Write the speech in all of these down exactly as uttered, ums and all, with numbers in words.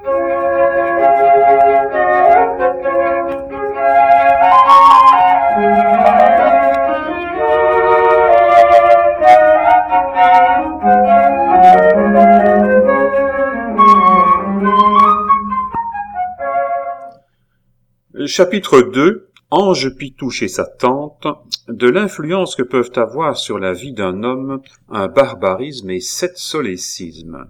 Chapitre deux. Ange Pitou chez sa tante, de l'influence que peuvent avoir sur la vie d'un homme un barbarisme et sept solécismes.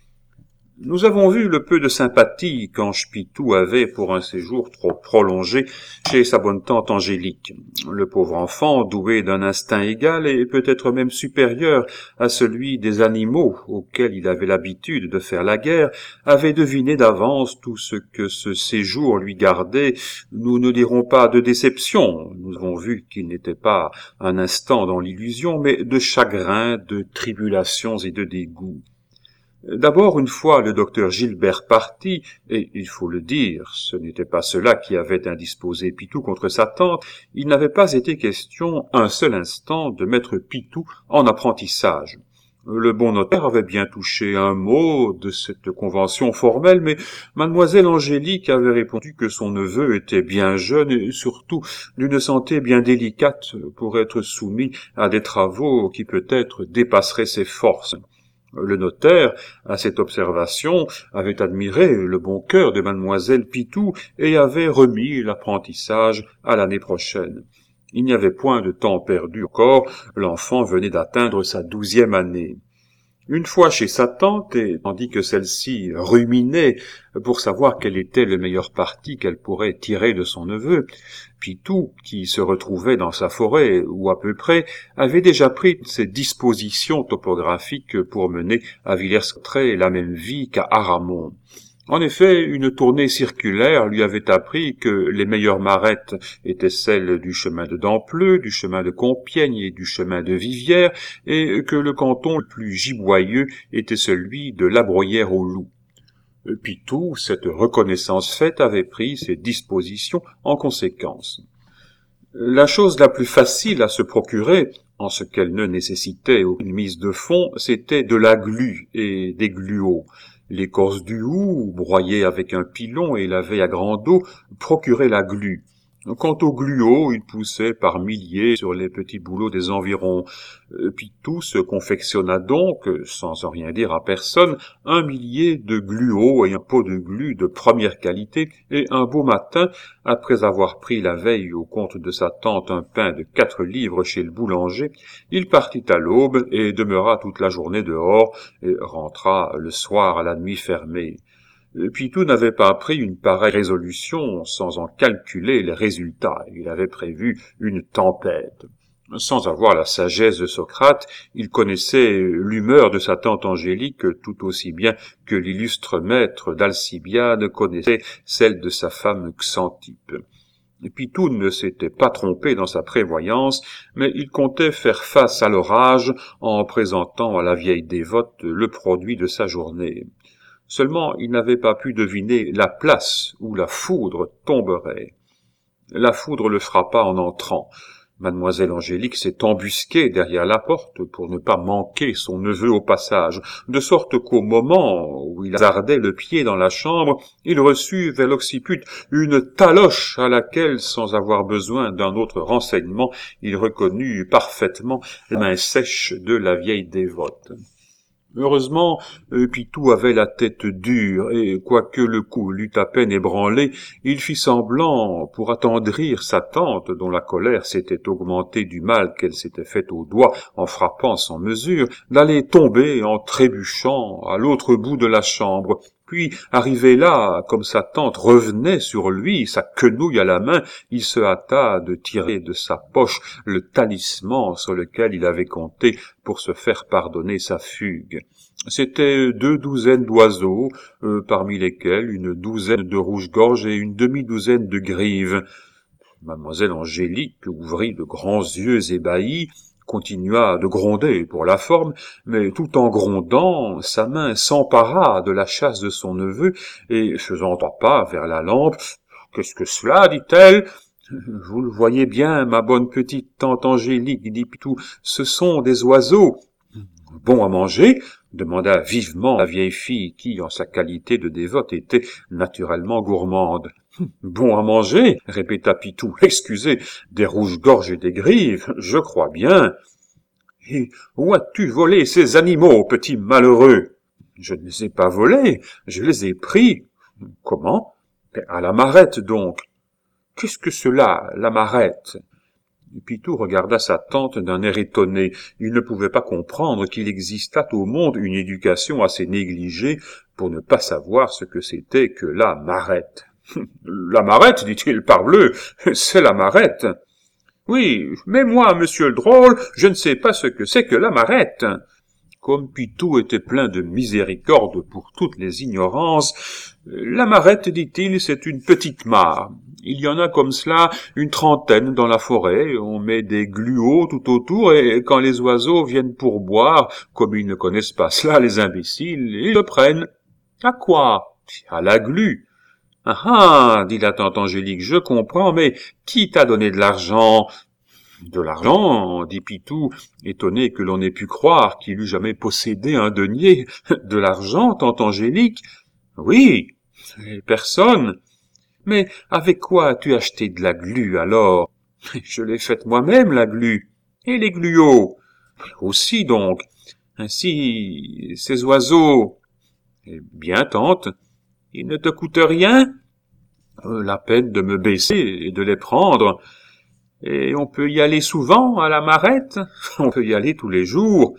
Nous avons vu le peu de sympathie qu'Ange Pitou avait pour un séjour trop prolongé chez sa bonne tante Angélique. Le pauvre enfant, doué d'un instinct égal et peut-être même supérieur à celui des animaux auxquels il avait l'habitude de faire la guerre, avait deviné d'avance tout ce que ce séjour lui gardait. Nous ne dirons pas de déception, nous avons vu qu'il n'était pas un instant dans l'illusion, mais de chagrin, de tribulations et de dégoût. D'abord, une fois le docteur Gilbert parti, et il faut le dire, ce n'était pas cela qui avait indisposé Pitou contre sa tante, il n'avait pas été question un seul instant de mettre Pitou en apprentissage. Le bon notaire avait bien touché un mot de cette convention formelle, mais mademoiselle Angélique avait répondu que son neveu était bien jeune et surtout d'une santé bien délicate pour être soumis à des travaux qui peut-être dépasseraient ses forces. Le notaire, à cette observation, avait admiré le bon cœur de mademoiselle Pitou et avait remis l'apprentissage à l'année prochaine. Il n'y avait point de temps perdu encore, l'enfant venait d'atteindre sa douzième année. Une fois chez sa tante, et tandis que celle-ci ruminait pour savoir quel était le meilleur parti qu'elle pourrait tirer de son neveu, Pitou, qui se retrouvait dans sa forêt, ou à peu près, avait déjà pris ses dispositions topographiques pour mener à Villers-Cotterêts la même vie qu'à Aramon. En effet, une tournée circulaire lui avait appris que les meilleures marettes étaient celles du chemin de Dampleux, du chemin de Compiègne et du chemin de Viviers, et que le canton le plus giboyeux était celui de La Bruyère-aux-Loups. Pitou, cette reconnaissance faite, avait pris ses dispositions en conséquence. La chose la plus facile à se procurer, en ce qu'elle ne nécessitait aucune mise de fond, c'était de la glu et des gluaux. L'écorce du hou, broyée avec un pilon et lavée à grande eau, procurait la glu. Quant aux gluaux, ils poussaient par milliers sur les petits bouleaux des environs. Pitou se confectionna donc, sans en rien dire à personne, un millier de gluaux et un pot de glu de première qualité, et un beau matin, après avoir pris la veille au compte de sa tante un pain de quatre livres chez le boulanger, il partit à l'aube et demeura toute la journée dehors, et rentra le soir à la nuit fermée. Pitou n'avait pas pris une pareille résolution sans en calculer les résultats. Il avait prévu une tempête. Sans avoir la sagesse de Socrate, il connaissait l'humeur de sa tante Angélique tout aussi bien que l'illustre maître d'Alcibiade connaissait celle de sa femme Xantippe. Pitou ne s'était pas trompé dans sa prévoyance, mais il comptait faire face à l'orage en présentant à la vieille dévote le produit de sa journée. Seulement, il n'avait pas pu deviner la place où la foudre tomberait. La foudre le frappa en entrant. Mademoiselle Angélique s'est embusquée derrière la porte pour ne pas manquer son neveu au passage, de sorte qu'au moment où il hasardait le pied dans la chambre, il reçut vers l'occiput une taloche à laquelle, sans avoir besoin d'un autre renseignement, il reconnut parfaitement la main sèche de la vieille dévote. Heureusement, Pitou avait la tête dure, et quoique le coup l'eût à peine ébranlé, il fit semblant, pour attendrir sa tante, dont la colère s'était augmentée du mal qu'elle s'était fait au doigt en frappant sans mesure, d'aller tomber en trébuchant à l'autre bout de la chambre. Puis, arrivé là, comme sa tante revenait sur lui, sa quenouille à la main, il se hâta de tirer de sa poche le talisman sur lequel il avait compté pour se faire pardonner sa fugue. C'étaient deux douzaines d'oiseaux, euh, parmi lesquels une douzaine de rouge-gorge et une demi-douzaine de grives. Mademoiselle Angélique ouvrit de grands yeux ébahis, continua de gronder pour la forme, mais tout en grondant, sa main s'empara de la chasse de son neveu, et faisant trois pas vers la lampe, « Qu'est-ce que cela? » dit-elle. « Vous le voyez bien, ma bonne petite tante Angélique, dit Pitou, ce sont des oiseaux. » Bon à manger? Demanda vivement la vieille fille qui, en sa qualité de dévote, était naturellement gourmande. Bon à manger? Répéta Pitou. Excusez, des rouges-gorges et des grives, je crois bien. Et où as-tu volé ces animaux, petit malheureux? Je ne les ai pas volés, je les ai pris. Comment? À la marette, donc. Qu'est-ce que cela, la marette? Pitou regarda sa tante d'un air étonné. Il ne pouvait pas comprendre qu'il existât au monde une éducation assez négligée pour ne pas savoir ce que c'était que la marette. « La marette, dit-il, parbleu, c'est la marette. »« Oui, mais moi, monsieur le drôle, je ne sais pas ce que c'est que la marette. » Comme Pitou était plein de miséricorde pour toutes les ignorances, « La marette, dit-il, c'est une petite mare. Il y en a comme cela une trentaine dans la forêt, on met des gluaux tout autour, et quand les oiseaux viennent pour boire, comme ils ne connaissent pas cela, les imbéciles, ils le prennent. À quoi? À la glu. Ah ah, dit la tante Angélique, je comprends, mais qui t'a donné de l'argent? De l'argent, dit Pitou, étonné que l'on ait pu croire qu'il eût jamais possédé un denier. De l'argent, tante Angélique? Oui, personne. Mais avec quoi as-tu acheté de la glu, alors? Je l'ai faite moi-même, la glu. Et les gluaux? Aussi, donc. Ainsi, ces oiseaux... Eh bien, tante, ils ne te coûtent rien? Euh, la peine de me baisser et de les prendre. Et on peut y aller souvent, à la marette? On peut y aller tous les jours.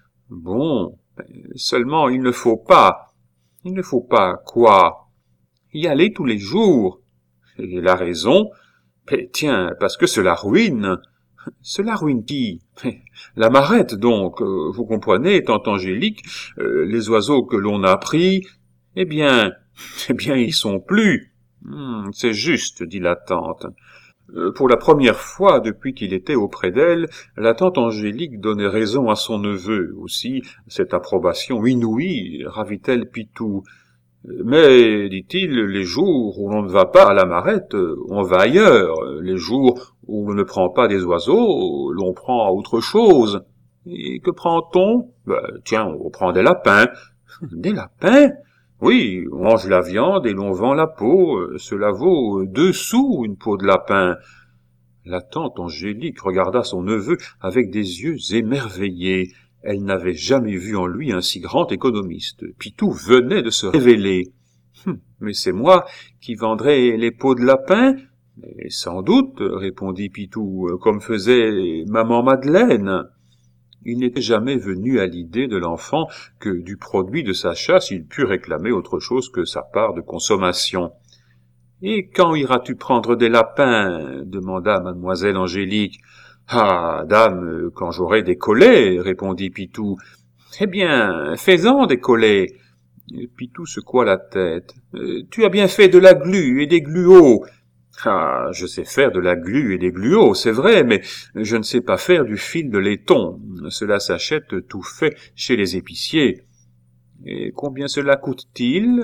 Bon, seulement il ne faut pas... Il ne faut pas quoi? Y aller tous les jours. Et la raison? Eh, tiens, parce que cela ruine. Cela ruine qui? La marette, donc, euh, vous comprenez, tante Angélique, euh, les oiseaux que l'on a pris, eh bien, eh bien, ils sont plus. Hum, c'est juste, dit la tante. Euh, pour la première fois depuis qu'il était auprès d'elle, la tante Angélique donnait raison à son neveu. Aussi, cette approbation inouïe ravit-elle Pitou. Mais, dit-il, les jours où l'on ne va pas à la marette, on va ailleurs. Les jours où l'on ne prend pas des oiseaux, l'on prend autre chose. Et que prend-on? Ben, tiens, on prend des lapins. Des lapins? Oui, on mange la viande et l'on vend la peau. Cela vaut deux sous, une peau de lapin. La tante Angélique regarda son neveu avec des yeux émerveillés. Elle n'avait jamais vu en lui un si grand économiste. Pitou venait de se révéler. Hum, « Mais c'est moi qui vendrai les peaux de lapin? »« Mais sans doute, répondit Pitou, comme faisait maman Madeleine. » Il n'était jamais venu à l'idée de l'enfant que du produit de sa chasse il pût réclamer autre chose que sa part de consommation. « Et quand iras-tu prendre des lapins? » demanda mademoiselle Angélique. « Ah, dame, quand j'aurai des collets, répondit Pitou. « Eh bien, fais-en des collets. » Pitou secoua la tête. « Tu as bien fait de la glu et des gluaux. »« Ah, je sais faire de la glu et des gluaux, c'est vrai, mais je ne sais pas faire du fil de laiton. Cela s'achète tout fait chez les épiciers. »« Et combien cela coûte-t-il ? »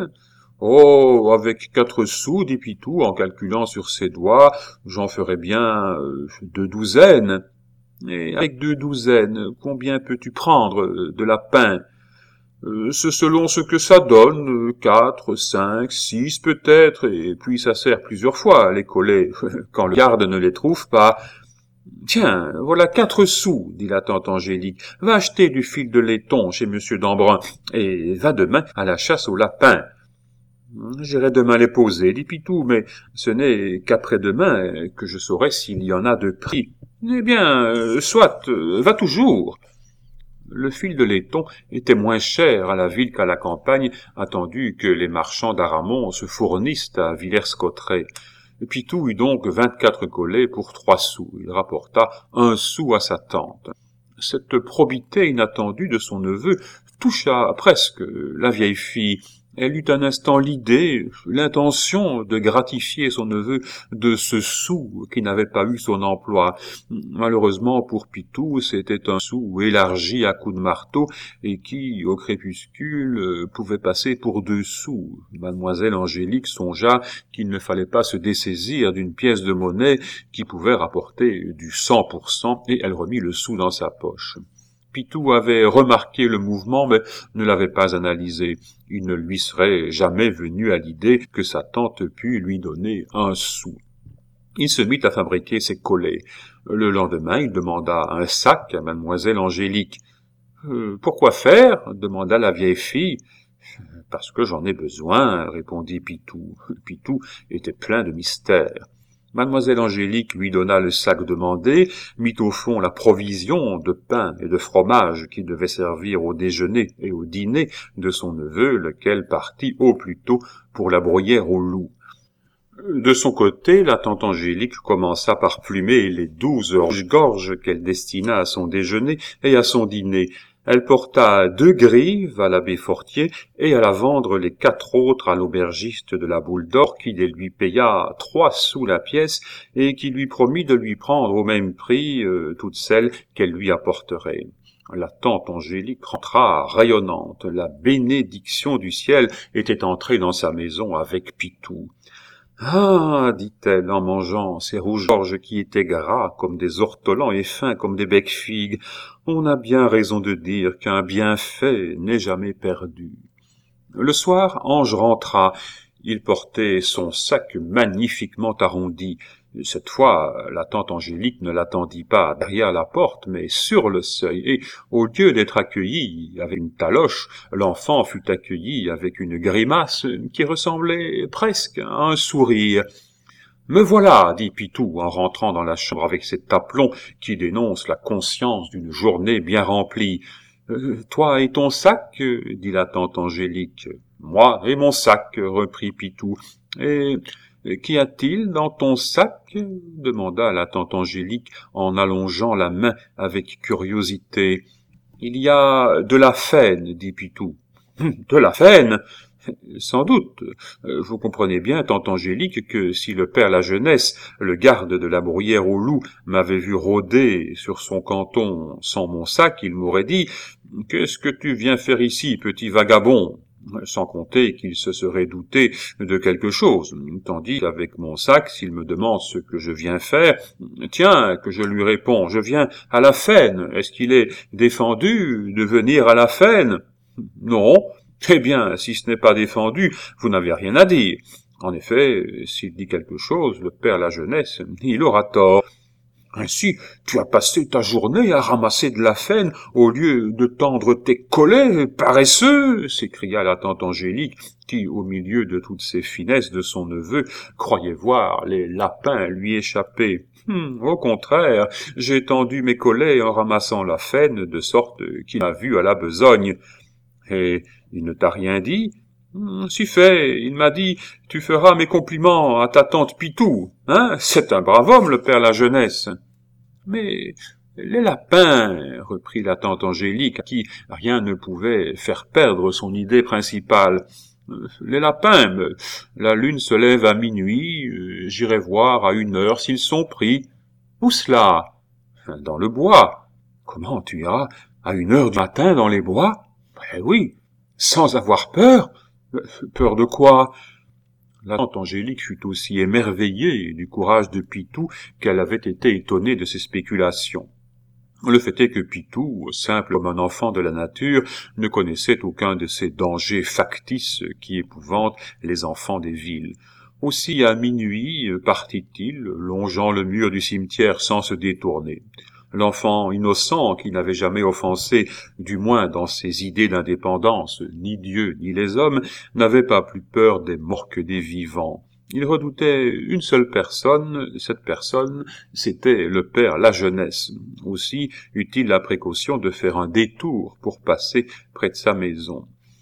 « Oh, avec quatre sous, dit Pitou, en calculant sur ses doigts, j'en ferai bien euh, deux douzaines. Et avec deux douzaines, combien peux-tu prendre de lapins? euh, C'est selon ce que ça donne, quatre, cinq, six peut-être, et puis ça sert plusieurs fois, les collets, quand le garde ne les trouve pas. Tiens, voilà quatre sous, dit la tante Angélique. Va acheter du fil de laiton chez monsieur d'Embrun, et va demain à la chasse aux lapins. J'irai demain les poser, dit Pitou, mais ce n'est qu'après-demain que je saurai s'il y en a de prix. Eh bien, euh, soit, euh, va toujours. Le fil de laiton était moins cher à la ville qu'à la campagne, attendu que les marchands d'Aramon se fournissent à Villers-Cotterêts. Pitou eut donc vingt-quatre collets pour trois sous. Il rapporta un sou à sa tante. Cette probité inattendue de son neveu toucha presque la vieille fille. Elle eut un instant l'idée, l'intention de gratifier son neveu de ce sou qui n'avait pas eu son emploi. Malheureusement pour Pitou, c'était un sou élargi à coups de marteau et qui, au crépuscule, pouvait passer pour deux sous. Mademoiselle Angélique songea qu'il ne fallait pas se dessaisir d'une pièce de monnaie qui pouvait rapporter du cent pour cent et elle remit le sou dans sa poche. Pitou avait remarqué le mouvement, mais ne l'avait pas analysé. Il ne lui serait jamais venu à l'idée que sa tante pût lui donner un sou. Il se mit à fabriquer ses collets. Le lendemain, il demanda un sac à mademoiselle Angélique. Euh, « Pourquoi faire ?» demanda la vieille fille. « Parce que j'en ai besoin, » répondit Pitou. Pitou était plein de mystère. Mademoiselle Angélique lui donna le sac demandé, mit au fond la provision de pain et de fromage qui devait servir au déjeuner et au dîner de son neveu, lequel partit au plus tôt pour la bruyère aux loups. De son côté, la tante Angélique commença par plumer les douze gorges qu'elle destina à son déjeuner et à son dîner. Elle porta deux grives à l'abbé Fortier et alla vendre les quatre autres à l'aubergiste de la Boule d'Or qui les lui paya trois sous la pièce et qui lui promit de lui prendre au même prix euh, toutes celles qu'elle lui apporterait. La tante Angélique rentra rayonnante. La bénédiction du ciel était entrée dans sa maison avec Pitou. « Ah, dit-elle en mangeant ces rouges-gorges qui étaient gras comme des ortolans et fins comme des bec-figues, on a bien raison de dire qu'un bienfait n'est jamais perdu. » Le soir, Ange rentra. Il portait son sac magnifiquement arrondi. Cette fois, la tante Angélique ne l'attendit pas derrière la porte, mais sur le seuil, et au lieu d'être accueilli avec une taloche, l'enfant fut accueilli avec une grimace qui ressemblait presque à un sourire. « Me voilà, » dit Pitou en rentrant dans la chambre avec cet aplomb qui dénonce la conscience d'une journée bien remplie. Euh, « Toi et ton sac ?» dit la tante Angélique. « Moi et mon sac, » reprit Pitou. « Et qu'y a-t-il dans ton sac ?» demanda la tante Angélique en allongeant la main avec curiosité. « Il y a de la faine, » dit Pitou. « De la faine ! Sans doute. Vous comprenez bien, tante Angélique, que si le père La Jeunesse, le garde de la bruyère aux loups, m'avait vu rôder sur son canton sans mon sac, il m'aurait dit « Qu'est-ce que tu viens faire ici, petit vagabond ?» sans compter qu'il se serait douté de quelque chose, tandis qu'avec mon sac, s'il me demande ce que je viens faire, tiens, que je lui réponds, je viens à la faine. Est-ce qu'il est défendu de venir à la faine? Non. Eh bien, si ce n'est pas défendu, vous n'avez rien à dire. En effet, s'il dit quelque chose, le père La Jeunesse, il aura tort. Ainsi, tu as passé ta journée à ramasser de la faine au lieu de tendre tes collets, paresseux, s'écria la tante Angélique, qui, au milieu de toutes ces finesses de son neveu, croyait voir les lapins lui échapper. Hum, au contraire, j'ai tendu mes collets en ramassant la faine, de sorte qu'il m'a vu à la besogne. Et il ne t'a rien dit? Hum, si fait, il m'a dit, tu feras mes compliments à ta tante Pitou, hein? C'est un brave homme, le père La Jeunesse. Mais les lapins, reprit la tante Angélique, à qui rien ne pouvait faire perdre son idée principale. Les lapins, la lune se lève à minuit, j'irai voir à une heure s'ils sont pris. Où cela? Dans le bois. Comment tu iras à une heure du matin dans les bois? Eh oui, sans avoir peur. Peur de quoi? La tante Angélique fut aussi émerveillée du courage de Pitou qu'elle avait été étonnée de ses spéculations. Le fait est que Pitou, simple comme un enfant de la nature, ne connaissait aucun de ces dangers factices qui épouvantent les enfants des villes. Aussi à minuit partit-il, longeant le mur du cimetière sans se détourner. L'enfant innocent qui n'avait jamais offensé, du moins dans ses idées d'indépendance, ni Dieu ni les hommes, n'avait pas plus peur des morts que des vivants. Il redoutait une seule personne, cette personne, c'était le père La Jeunesse. Aussi eut-il la précaution de faire un détour pour passer près de sa maison.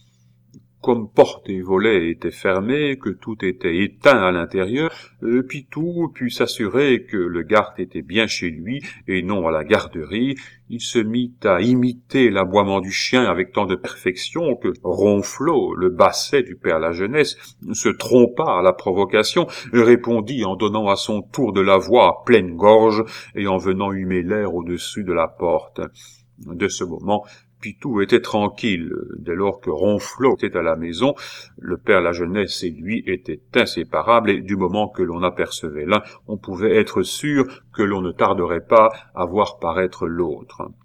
Comme portes et volets étaient fermés, que tout était éteint à l'intérieur, Pitou put s'assurer que le garde était bien chez lui et non à la garderie. Il se mit à imiter l'aboiement du chien avec tant de perfection que Ronflot, le basset du père La Jeunesse, se trompa à la provocation et répondit en donnant à son tour de la voix à pleine gorge et en venant humer l'air au-dessus de la porte. De ce moment, Pitou était tranquille. Dès lors que Ronflot était à la maison, le père La Jeunesse et lui étaient inséparables, et du moment que l'on apercevait l'un, on pouvait être sûr que l'on ne tarderait pas à voir paraître l'autre.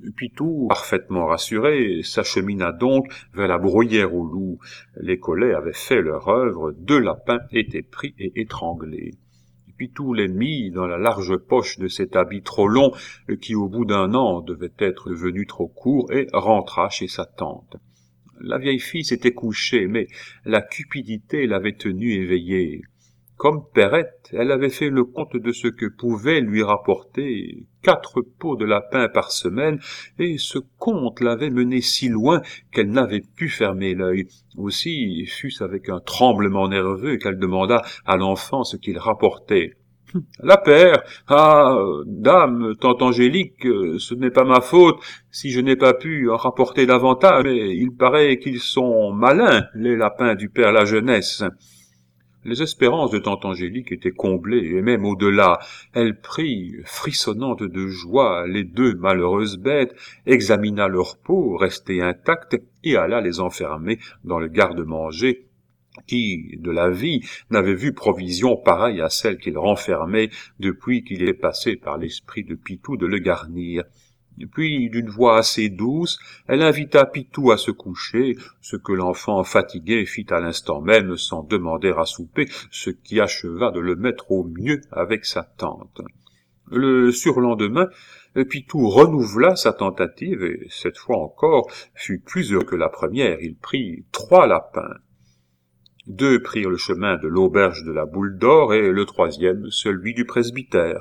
Pitou, parfaitement rassuré, s'achemina donc vers la bruyère aux loups. Les collets avaient fait leur œuvre, deux lapins étaient pris et étranglés. Pitou les mit dans la large poche de cet habit trop long qui, au bout d'un an, devait être devenu trop court, et rentra chez sa tante. La vieille fille s'était couchée, mais la cupidité l'avait tenue éveillée. Comme Perrette, elle avait fait le compte de ce que pouvait lui rapporter quatre peaux de lapin par semaine, et ce compte l'avait menée si loin qu'elle n'avait pu fermer l'œil. Aussi fut-ce avec un tremblement nerveux qu'elle demanda à l'enfant ce qu'il rapportait. « La paire. Ah, dame, tante Angélique, ce n'est pas ma faute si je n'ai pas pu en rapporter davantage, mais il paraît qu'ils sont malins, les lapins du père La Jeunesse. » Les espérances de tante Angélique étaient comblées, et même au-delà. Elle prit, frissonnante de joie, les deux malheureuses bêtes, examina leur peau, restée intacte, et alla les enfermer dans le garde-manger, qui, de la vie, n'avait vu provision pareille à celle qu'il renfermait depuis qu'il était passé par l'esprit de Pitou de le garnir. Puis, d'une voix assez douce, elle invita Pitou à se coucher, ce que l'enfant fatigué fit à l'instant même sans demander à souper, ce qui acheva de le mettre au mieux avec sa tante. Le surlendemain, Pitou renouvela sa tentative, et cette fois encore fut plus heureux que la première. Il prit trois lapins. Deux prirent le chemin de l'auberge de la Boule d'Or, et le troisième celui du presbytère.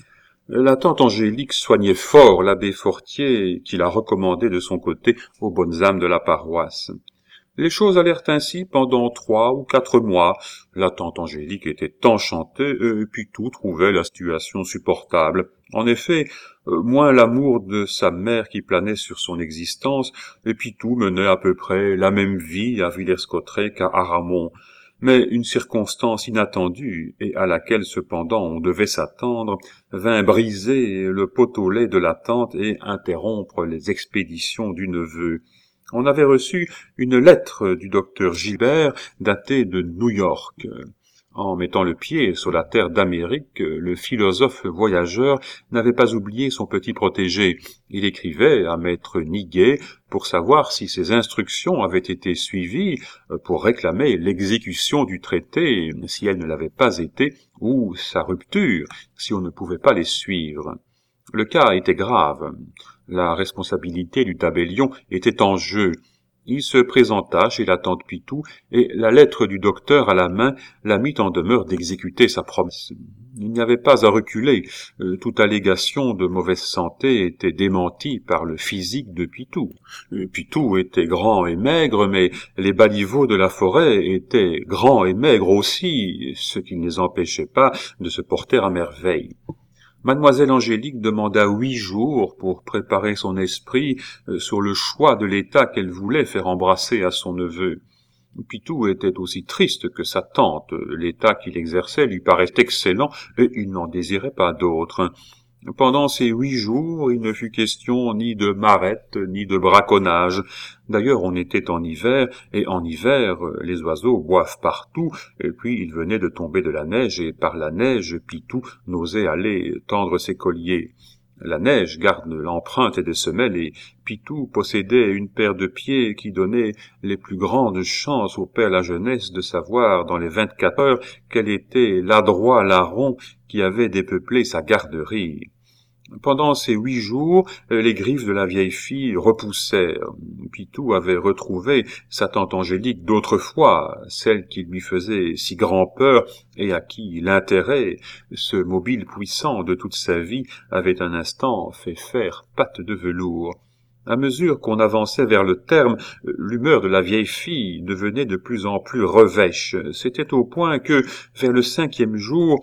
La tante Angélique soignait fort l'abbé Fortier, qui la recommandait de son côté aux bonnes âmes de la paroisse. Les choses allèrent ainsi pendant trois ou quatre mois. La tante Angélique était enchantée, et Pitou trouvait la situation supportable. En effet, moins l'amour de sa mère qui planait sur son existence, et Pitou menait à peu près la même vie à Villers-Cotterêts qu'à Aramon. Mais une circonstance inattendue, et à laquelle cependant on devait s'attendre, vint briser le pot au lait de la tante et interrompre les expéditions du neveu. On avait reçu une lettre du docteur Gilbert, datée de New York. En mettant le pied sur la terre d'Amérique, le philosophe voyageur n'avait pas oublié son petit protégé. Il écrivait à maître Niguet pour savoir si ses instructions avaient été suivies, pour réclamer l'exécution du traité si elle ne l'avait pas été, ou sa rupture si on ne pouvait pas les suivre. Le cas était grave. La responsabilité du tabellion était en jeu. Il se présenta chez la tante Pitou, et la lettre du docteur à la main la mit en demeure d'exécuter sa promesse. Il n'y avait pas à reculer. Euh, toute allégation de mauvaise santé était démentie par le physique de Pitou. Euh, Pitou était grand et maigre, mais les baliveaux de la forêt étaient grands et maigres aussi, ce qui ne les empêchait pas de se porter à merveille. Mademoiselle Angélique demanda huit jours pour préparer son esprit sur le choix de l'état qu'elle voulait faire embrasser à son neveu. Pitou était aussi triste que sa tante. L'état qu'il exerçait lui paraissait excellent et il n'en désirait pas d'autre. Pendant ces huit jours, il ne fut question ni de marette, ni de braconnage. D'ailleurs, on était en hiver, et en hiver, les oiseaux boivent partout, et puis il venait de tomber de la neige, et par la neige, Pitou n'osait aller tendre ses colliers. La neige garde l'empreinte des semelles, et Pitou possédait une paire de pieds qui donnait les plus grandes chances au père La Jeunesse de savoir dans les vingt-quatre heures quel était l'adroit larron qui avait dépeuplé sa garderie. Pendant ces huit jours, les griffes de la vieille fille repoussèrent. Pitou avait retrouvé sa tante Angélique d'autrefois, celle qui lui faisait si grand peur et à qui l'intérêt, ce mobile puissant de toute sa vie, avait un instant fait faire patte de velours. À mesure qu'on avançait vers le terme, l'humeur de la vieille fille devenait de plus en plus revêche. C'était au point que, vers le cinquième jour,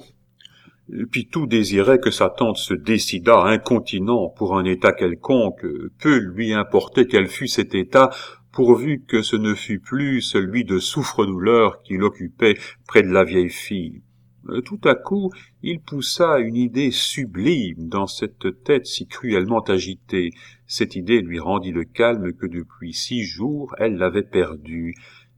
Pitou désirait que sa tante se décidât incontinent pour un état quelconque, peu lui importait quel fût cet état, pourvu que ce ne fût plus celui de souffre-douleur qui l'occupait près de la vieille fille. Tout à coup, il poussa une idée sublime dans cette tête si cruellement agitée. Cette idée lui rendit le calme que depuis six jours elle l'avait perdu.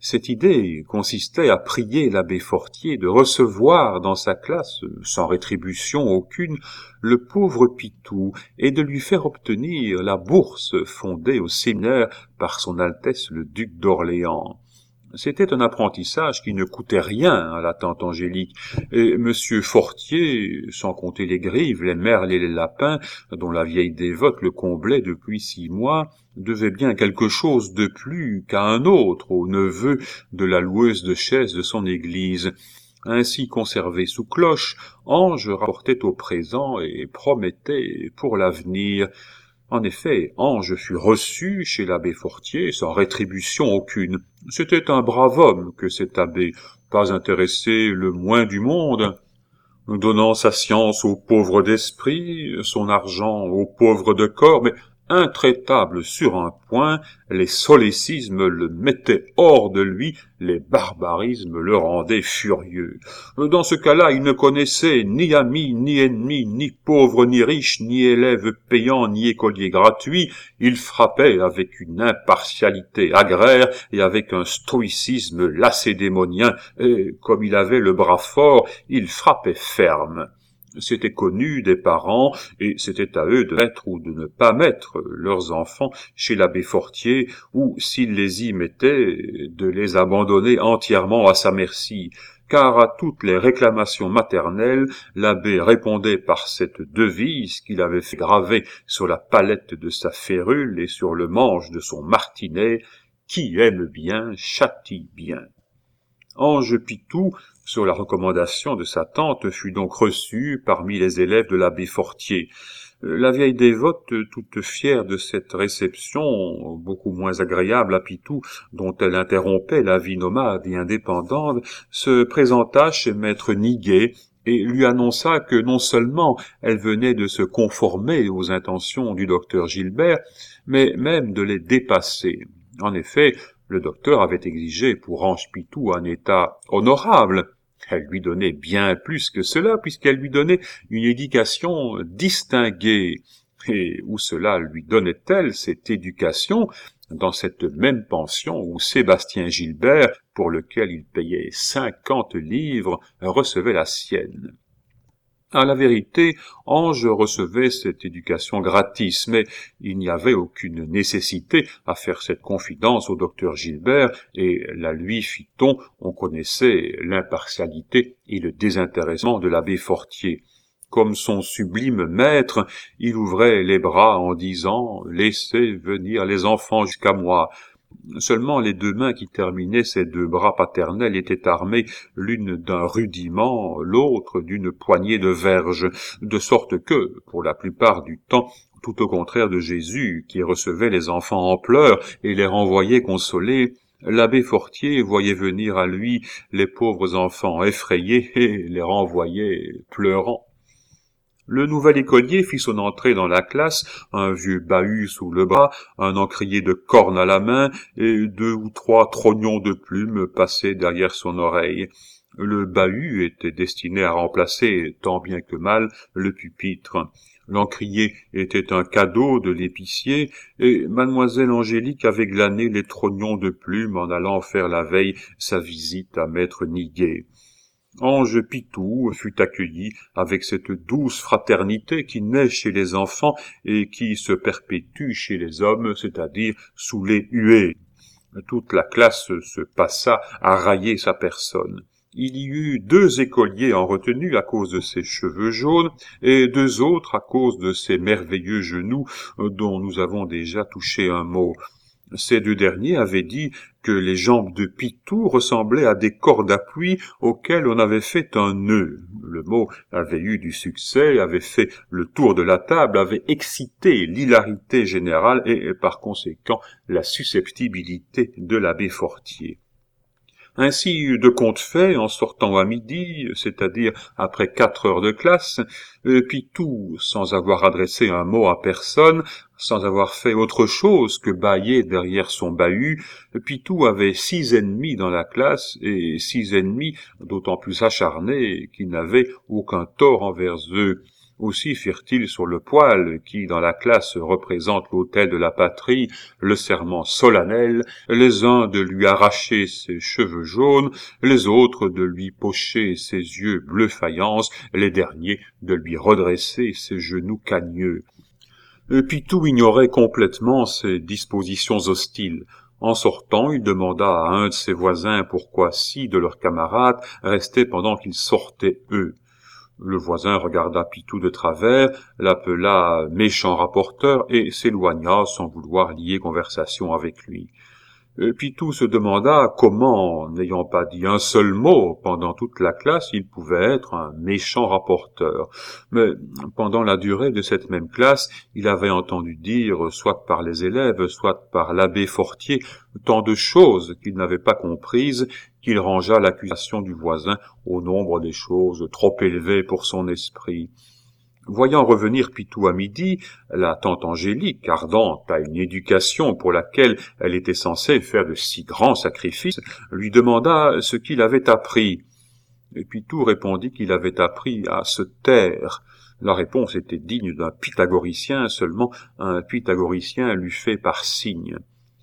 Cette idée consistait à prier l'abbé Fortier de recevoir dans sa classe, sans rétribution aucune, le pauvre Pitou et de lui faire obtenir la bourse fondée au séminaire par son Altesse le duc d'Orléans. C'était un apprentissage qui ne coûtait rien à la tante Angélique, et Monsieur Fortier, sans compter les grives, les merles et les lapins, dont la vieille dévote le comblait depuis six mois, devait bien quelque chose de plus qu'à un autre au neveu de la loueuse de chaises de son église. Ainsi conservé sous cloche, Ange rapportait au présent et promettait pour l'avenir. En effet, Ange fut reçu chez l'abbé Fortier sans rétribution aucune. C'était un brave homme que cet abbé, pas intéressé le moins du monde, donnant sa science aux pauvres d'esprit, son argent aux pauvres de corps, mais intraitable sur un point, les solécismes le mettaient hors de lui, les barbarismes le rendaient furieux. Dans ce cas-là, il ne connaissait ni amis, ni ennemis, ni pauvres, ni riches, ni élèves payants, ni écoliers gratuits. Il frappait avec une impartialité agraire et avec un stoïcisme lacédémonien, et comme il avait le bras fort, il frappait ferme. C'était connu des parents, et c'était à eux de mettre ou de ne pas mettre leurs enfants chez l'abbé Fortier, ou, s'ils les y mettaient, de les abandonner entièrement à sa merci, car à toutes les réclamations maternelles, l'abbé répondait par cette devise qu'il avait fait graver sur la palette de sa férule et sur le manche de son martinet, « Qui aime bien, châtie bien ». Ange Pitou, sur la recommandation de sa tante, fut donc reçu parmi les élèves de l'abbé Fortier. La vieille dévote, toute fière de cette réception, beaucoup moins agréable à Pitou, dont elle interrompait la vie nomade et indépendante, se présenta chez maître Niguet et lui annonça que non seulement elle venait de se conformer aux intentions du docteur Gilbert, mais même de les dépasser. En effet, le docteur avait exigé pour Ange Pitou un état honorable. Elle lui donnait bien plus que cela, puisqu'elle lui donnait une éducation distinguée. Et où cela lui donnait-elle, cette éducation? Dans cette même pension où Sébastien Gilbert, pour lequel il payait cinquante livres, recevait la sienne. À la vérité, Ange recevait cette éducation gratis, mais il n'y avait aucune nécessité à faire cette confidence au docteur Gilbert, et la lui fit-on, on connaissait l'impartialité et le désintéressement de l'abbé Fortier. Comme son sublime maître, il ouvrait les bras en disant « Laissez venir les enfants jusqu'à moi ». Seulement les deux mains qui terminaient ces deux bras paternels étaient armées l'une d'un rudiment, l'autre d'une poignée de verge, de sorte que, pour la plupart du temps, tout au contraire de Jésus, qui recevait les enfants en pleurs et les renvoyait consolés, l'abbé Fortier voyait venir à lui les pauvres enfants effrayés et les renvoyait pleurant. Le nouvel écolier fit son entrée dans la classe, un vieux bahut sous le bras, un encrier de corne à la main, et deux ou trois trognons de plumes passaient derrière son oreille. Le bahut était destiné à remplacer, tant bien que mal, le pupitre. L'encrier était un cadeau de l'épicier, et mademoiselle Angélique avait glané les trognons de plumes en allant faire la veille sa visite à maître Niguet. Ange Pitou fut accueilli avec cette douce fraternité qui naît chez les enfants et qui se perpétue chez les hommes, c'est-à-dire sous les huées. Toute la classe se passa à railler sa personne. Il y eut deux écoliers en retenue à cause de ses cheveux jaunes et deux autres à cause de ses merveilleux genoux dont nous avons déjà touché un mot. Ces deux derniers avaient dit que les jambes de Pitou ressemblaient à des cordes à puits auxquelles on avait fait un nœud. Le mot avait eu du succès, avait fait le tour de la table, avait excité l'hilarité générale et, par conséquent, la susceptibilité de l'abbé Fortier. Ainsi, de compte fait, en sortant à midi, c'est-à-dire après quatre heures de classe, Pitou, sans avoir adressé un mot à personne, sans avoir fait autre chose que bâiller derrière son bahut, Pitou avait six ennemis dans la classe, et six ennemis d'autant plus acharnés qu'ils n'avaient aucun tort envers eux. Aussi firent-ils sur le poêle, qui dans la classe représente l'autel de la patrie, le serment solennel, les uns de lui arracher ses cheveux jaunes, les autres de lui pocher ses yeux bleu faïence, les derniers de lui redresser ses genoux cagneux. Pitou ignorait complètement ces dispositions hostiles. En sortant, il demanda à un de ses voisins pourquoi six de leurs camarades restaient pendant qu'ils sortaient eux. Le voisin regarda Pitou de travers, l'appela méchant rapporteur et s'éloigna sans vouloir lier conversation avec lui. Pitou se demanda comment, n'ayant pas dit un seul mot pendant toute la classe, il pouvait être un méchant rapporteur. Mais pendant la durée de cette même classe, il avait entendu dire, soit par les élèves, soit par l'abbé Fortier, tant de choses qu'il n'avait pas comprises, qu'il rangea l'accusation du voisin au nombre des choses trop élevées pour son esprit. Voyant revenir Pitou à midi, la tante Angélique, ardente à une éducation pour laquelle elle était censée faire de si grands sacrifices, lui demanda ce qu'il avait appris. Et Pitou répondit qu'il avait appris à se taire. La réponse était digne d'un pythagoricien, seulement un pythagoricien l'eût fait par signe.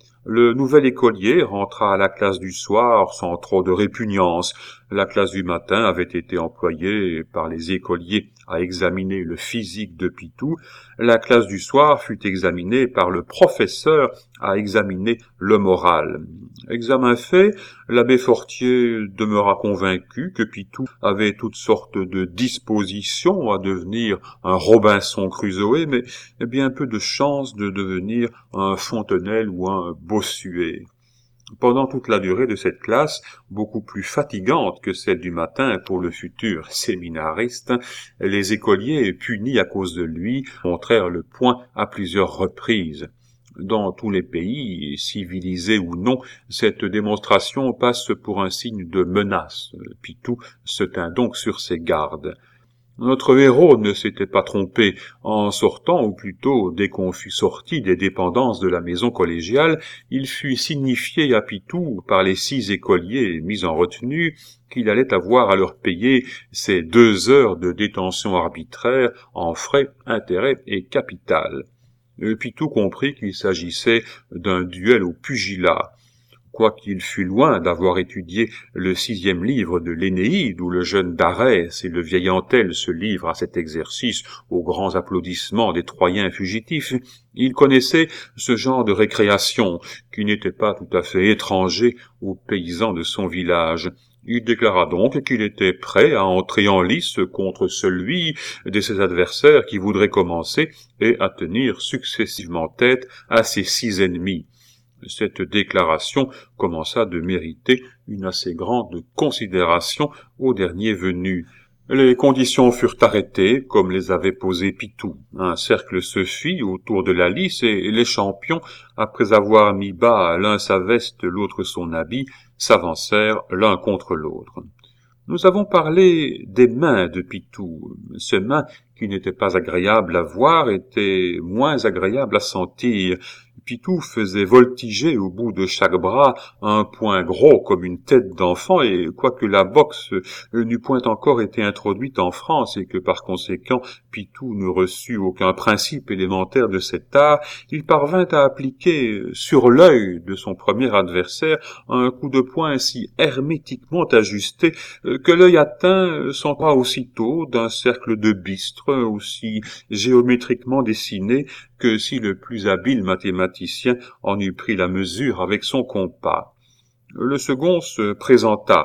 Le nouvel écolier rentra à la classe du soir sans trop de répugnance. La classe du matin avait été employée par les écoliers à examiner le physique de Pitou. La classe du soir fut examinée par le professeur à examiner le moral. Examen fait, l'abbé Fortier demeura convaincu que Pitou avait toutes sortes de dispositions à devenir un Robinson Crusoe, mais bien peu de chances de devenir un Fontenelle ou un Bossuet. Pendant toute la durée de cette classe, beaucoup plus fatigante que celle du matin pour le futur séminariste, les écoliers, punis à cause de lui, montrèrent le poing à plusieurs reprises. Dans tous les pays, civilisés ou non, cette démonstration passe pour un signe de menace. Pitou se tint donc sur ses gardes. Notre héros ne s'était pas trompé. En sortant, ou plutôt dès qu'on fut sorti des dépendances de la maison collégiale, il fut signifié à Pitou par les six écoliers mis en retenue qu'il allait avoir à leur payer ces deux heures de détention arbitraire en frais, intérêts et capital. Pitou comprit qu'il s'agissait d'un duel au pugilat. Quoiqu'il fût loin d'avoir étudié le sixième livre de l'Énéide, où le jeune Darès et le vieil Antel se livrent à cet exercice aux grands applaudissements des Troyens fugitifs, il connaissait ce genre de récréation, qui n'était pas tout à fait étranger aux paysans de son village. Il déclara donc qu'il était prêt à entrer en lice contre celui de ses adversaires qui voudrait commencer et à tenir successivement tête à ses six ennemis. Cette déclaration commença de mériter une assez grande considération au dernier venu. Les conditions furent arrêtées, comme les avait posées Pitou. Un cercle se fit autour de la lice et les champions, après avoir mis bas l'un sa veste, l'autre son habit, s'avancèrent l'un contre l'autre. Nous avons parlé des mains de Pitou. Ces mains, qui n'étaient pas agréables à voir, étaient moins agréables à sentir. Pitou faisait voltiger au bout de chaque bras un poing gros comme une tête d'enfant, et quoique la boxe n'eût point encore été introduite en France et que par conséquent Pitou ne reçut aucun principe élémentaire de cet art, il parvint à appliquer sur l'œil de son premier adversaire un coup de poing si hermétiquement ajusté que l'œil atteint s'empara aussitôt d'un cercle de bistre aussi géométriquement dessiné que si le plus habile mathématicien en eût pris la mesure avec son compas. Le second se présenta.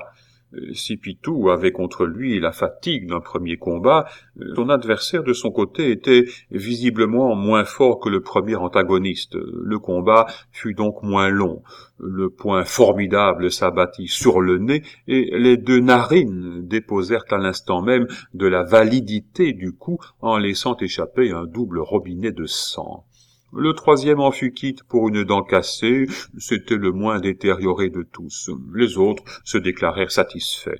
Si Pitou avait contre lui la fatigue d'un premier combat, son adversaire de son côté était visiblement moins fort que le premier antagoniste. Le combat fut donc moins long. Le poing formidable s'abattit sur le nez et les deux narines déposèrent à l'instant même de la validité du coup en laissant échapper un double robinet de sang. Le troisième en fut quitte pour une dent cassée, c'était le moins détérioré de tous. Les autres se déclarèrent satisfaits.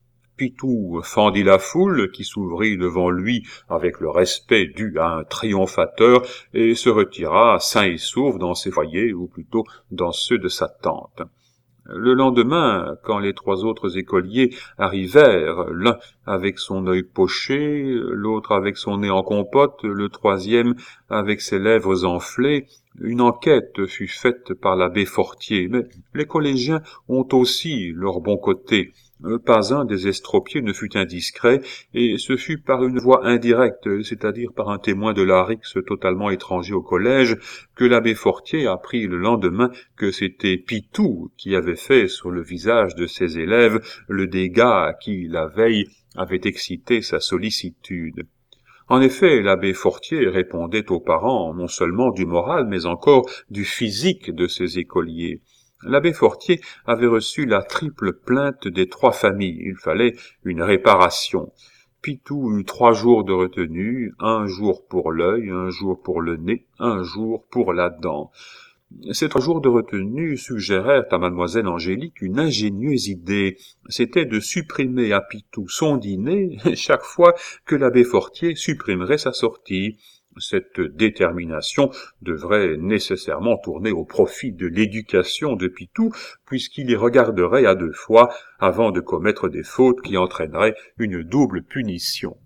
Pitou fendit la foule qui s'ouvrit devant lui avec le respect dû à un triomphateur et se retira sain et sauf dans ses foyers, ou plutôt dans ceux de sa tante. Le lendemain, quand les trois autres écoliers arrivèrent, l'un avec son œil poché, l'autre avec son nez en compote, le troisième avec ses lèvres enflées, une enquête fut faite par l'abbé Fortier, mais les collégiens ont aussi leur bon côté. Pas un des estropiés ne fut indiscret, et ce fut par une voie indirecte, c'est-à-dire par un témoin de la rixe totalement étranger au collège, que l'abbé Fortier apprit le lendemain que c'était Pitou qui avait fait sur le visage de ses élèves le dégât qui, la veille, avait excité sa sollicitude. En effet, l'abbé Fortier répondait aux parents non seulement du moral, mais encore du physique de ses écoliers. L'abbé Fortier avait reçu la triple plainte des trois familles. Il fallait une réparation. Pitou eut trois jours de retenue, un jour pour l'œil, un jour pour le nez, un jour pour la dent. Ces trois jours de retenue suggérèrent à mademoiselle Angélique une ingénieuse idée. C'était de supprimer à Pitou son dîner chaque fois que l'abbé Fortier supprimerait sa sortie. Cette détermination devrait nécessairement tourner au profit de l'éducation de Pitou, puisqu'il y regarderait à deux fois avant de commettre des fautes qui entraîneraient une double punition.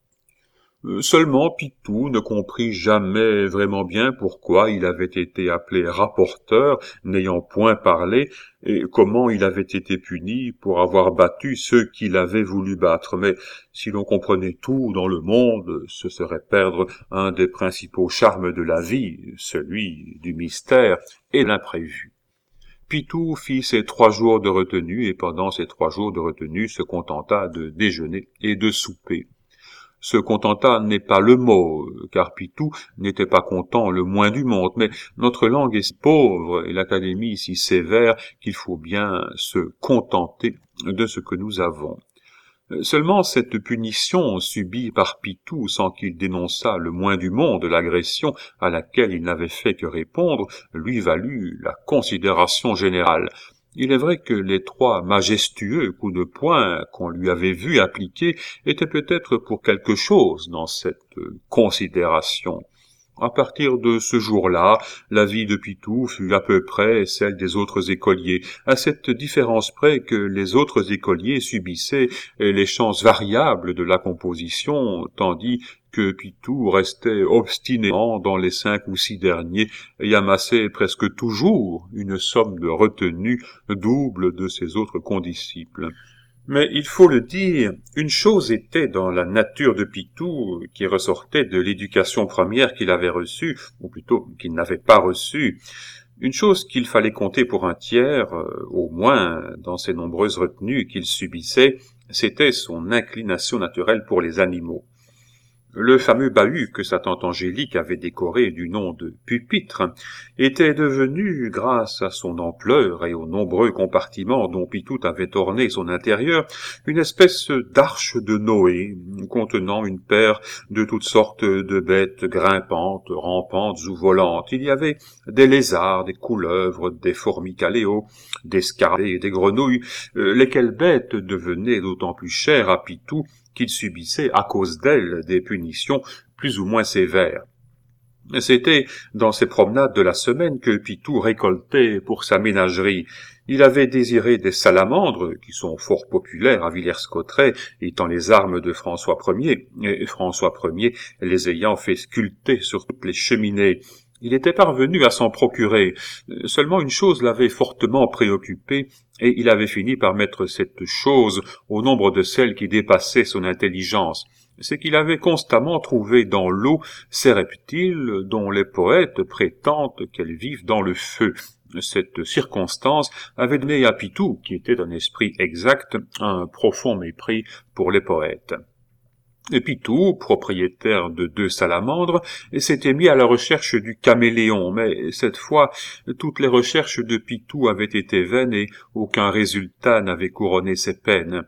Seulement Pitou ne comprit jamais vraiment bien pourquoi il avait été appelé rapporteur, n'ayant point parlé, et comment il avait été puni pour avoir battu ceux qu'il avait voulu battre. Mais si l'on comprenait tout dans le monde, ce serait perdre un des principaux charmes de la vie, celui du mystère et de l'imprévu. Pitou fit ses trois jours de retenue, et pendant ces trois jours de retenue se contenta de déjeuner et de souper. Se contenta n'est pas le mot, car Pitou n'était pas content le moins du monde, mais notre langue est si pauvre et l'académie si sévère qu'il faut bien se contenter de ce que nous avons. Seulement cette punition subie par Pitou sans qu'il dénonçât le moins du monde l'agression à laquelle il n'avait fait que répondre, lui valut la considération générale. Il est vrai que les trois majestueux coups de poing qu'on lui avait vu appliquer étaient peut-être pour quelque chose dans cette considération. À partir de ce jour-là, la vie de Pitou fut à peu près celle des autres écoliers, à cette différence près que les autres écoliers subissaient les chances variables de la composition, tandis que Pitou restait obstinément dans les cinq ou six derniers et amassait presque toujours une somme de retenue double de ses autres condisciples. Mais il faut le dire, une chose était dans la nature de Pitou qui ressortait de l'éducation première qu'il avait reçue, ou plutôt qu'il n'avait pas reçue, une chose qu'il fallait compter pour un tiers, euh, au moins dans ces nombreuses retenues qu'il subissait, c'était son inclination naturelle pour les animaux. Le fameux bahut que sa tante Angélique avait décoré du nom de pupitre était devenu, grâce à son ampleur et aux nombreux compartiments dont Pitou avait orné son intérieur, une espèce d'arche de Noé, contenant une paire de toutes sortes de bêtes grimpantes, rampantes ou volantes. Il y avait des lézards, des couleuvres, des formicaléos, des scarabées et des grenouilles, euh, lesquelles bêtes devenaient d'autant plus chères à Pitou qu'il subissait à cause d'elles des punitions plus ou moins sévères. C'était dans ces promenades de la semaine que Pitou récoltait pour sa ménagerie. Il avait désiré des salamandres, qui sont fort populaires à Villers-Cotterêts, étant les armes de François Ier, et François Ier les ayant fait sculpter sur toutes les cheminées. Il était parvenu à s'en procurer. Seulement une chose l'avait fortement préoccupé, et il avait fini par mettre cette chose au nombre de celles qui dépassaient son intelligence. C'est qu'il avait constamment trouvé dans l'eau ces reptiles dont les poètes prétendent qu'elles vivent dans le feu. Cette circonstance avait donné à Pitou, qui était d'un esprit exact, un profond mépris pour les poètes. Et Pitou, propriétaire de deux salamandres, s'était mis à la recherche du caméléon, mais cette fois, toutes les recherches de Pitou avaient été vaines et aucun résultat n'avait couronné ses peines.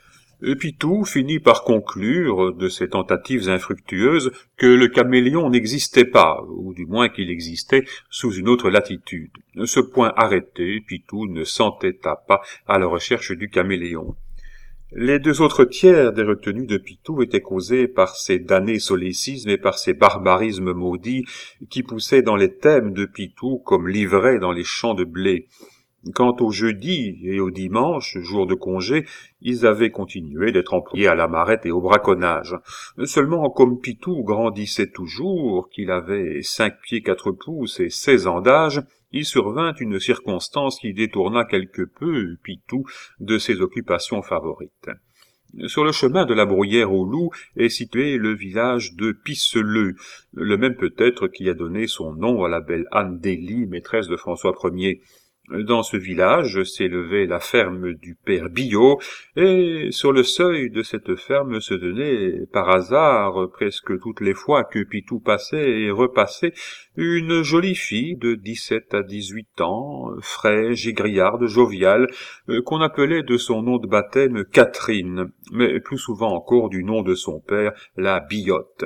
Pitou finit par conclure de ces tentatives infructueuses que le caméléon n'existait pas, ou du moins qu'il existait sous une autre latitude. Ce point arrêté, Pitou ne s'entêta pas à la recherche du caméléon. Les deux autres tiers des retenues de Pitou étaient causés par ces damnés solécismes et par ces barbarismes maudits qui poussaient dans les thèmes de Pitou comme l'ivraie dans les champs de blé. Quant au jeudi et au dimanche, jour de congé, ils avaient continué d'être employés à la marette et au braconnage. Seulement, comme Pitou grandissait toujours, qu'il avait cinq pieds quatre pouces et seize ans d'âge, il survint une circonstance qui détourna quelque peu Pitou de ses occupations favorites. Sur le chemin de la Bruyère au Loup est situé le village de Pisseleu, le même peut-être qui a donné son nom à la belle Anne d'Élie, maîtresse de François Ier. Dans ce village s'élevait la ferme du père Biot, et sur le seuil de cette ferme se tenait, par hasard, presque toutes les fois que Pitou passait et repassait, une jolie fille de dix-sept à dix-huit ans, fraîche et grillarde, joviale, qu'on appelait de son nom de baptême Catherine, mais plus souvent encore du nom de son père, la Biotte.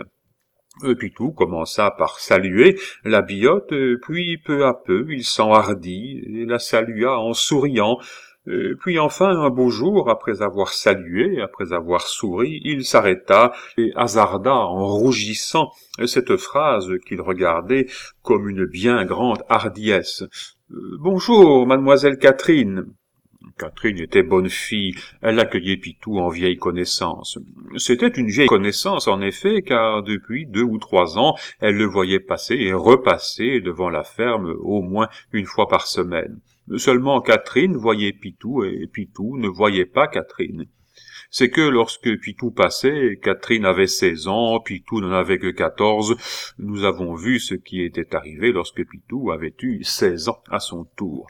Pitou commença par saluer la Biotte, puis peu à peu il s'enhardit et la salua en souriant. Puis enfin, un beau jour, après avoir salué, après avoir souri, il s'arrêta et hasarda en rougissant cette phrase qu'il regardait comme une bien grande hardiesse. « Bonjour, mademoiselle Catherine !» Catherine était bonne fille, elle accueillait Pitou en vieille connaissance. C'était une vieille connaissance, en effet, car depuis deux ou trois ans, elle le voyait passer et repasser devant la ferme au moins une fois par semaine. Seulement Catherine voyait Pitou et Pitou ne voyait pas Catherine. C'est que lorsque Pitou passait, Catherine avait seize ans, Pitou n'en avait que quatorze. Nous avons vu ce qui était arrivé lorsque Pitou avait eu seize ans à son tour.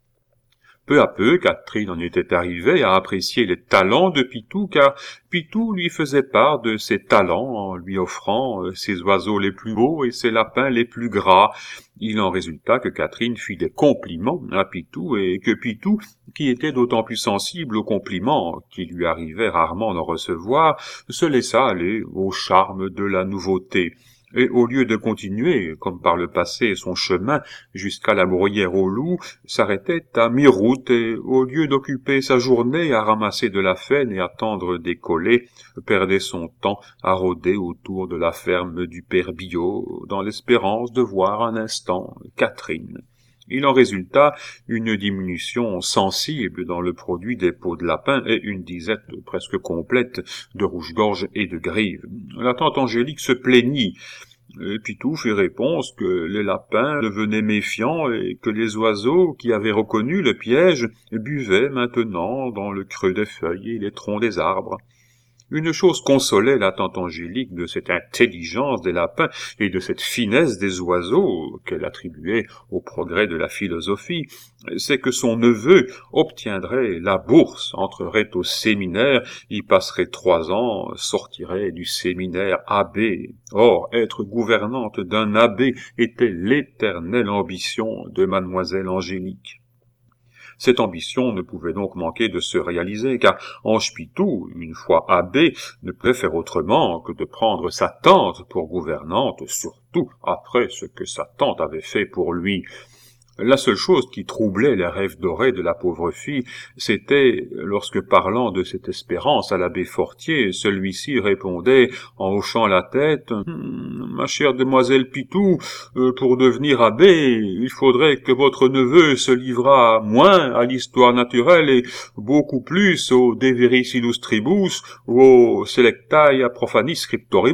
Peu à peu, Catherine en était arrivée à apprécier les talents de Pitou, car Pitou lui faisait part de ses talents en lui offrant ses oiseaux les plus beaux et ses lapins les plus gras. Il en résulta que Catherine fit des compliments à Pitou, et que Pitou, qui était d'autant plus sensible aux compliments, qu'il lui arrivait rarement d'en recevoir, se laissa aller au charme de la nouveauté. Et au lieu de continuer, comme par le passé, son chemin jusqu'à la Bruyère au Loup, s'arrêtait à mi-route, et au lieu d'occuper sa journée à ramasser de la faine et à tendre des collets, perdait son temps à rôder autour de la ferme du père Biot, dans l'espérance de voir un instant Catherine. Il en résulta une diminution sensible dans le produit des peaux de lapin et une disette presque complète de rouge-gorge et de grive. La tante Angélique se plaignit. Et Pitou fit réponse que les lapins devenaient méfiants et que les oiseaux qui avaient reconnu le piège buvaient maintenant dans le creux des feuilles et les troncs des arbres. Une chose consolait la tante Angélique de cette intelligence des lapins et de cette finesse des oiseaux qu'elle attribuait au progrès de la philosophie, c'est que son neveu obtiendrait la bourse, entrerait au séminaire, y passerait trois ans, sortirait du séminaire abbé. Or, être gouvernante d'un abbé était l'éternelle ambition de mademoiselle Angélique. Cette ambition ne pouvait donc manquer de se réaliser, car Ange Pitou, une fois abbé, ne pouvait faire autrement que de prendre sa tante pour gouvernante, surtout après ce que sa tante avait fait pour lui. La seule chose qui troublait les rêves dorés de la pauvre fille, c'était, lorsque parlant de cette espérance à l'abbé Fortier, celui-ci répondait, en hochant la tête, hm, « Ma chère demoiselle Pitou, euh, pour devenir abbé, il faudrait que votre neveu se livrât moins à l'histoire naturelle et beaucoup plus au De Viris Illustribus ou au Selectae Profanis Scriptoribus. »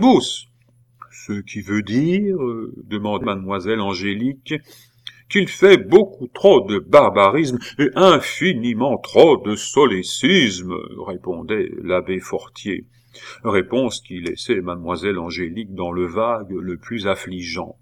Ce qui veut dire, euh, demande mademoiselle Angélique, qu'il fait beaucoup trop de barbarisme et infiniment trop de solécisme, répondait l'abbé Fortier. Réponse qui laissait mademoiselle Angélique dans le vague le plus affligeant.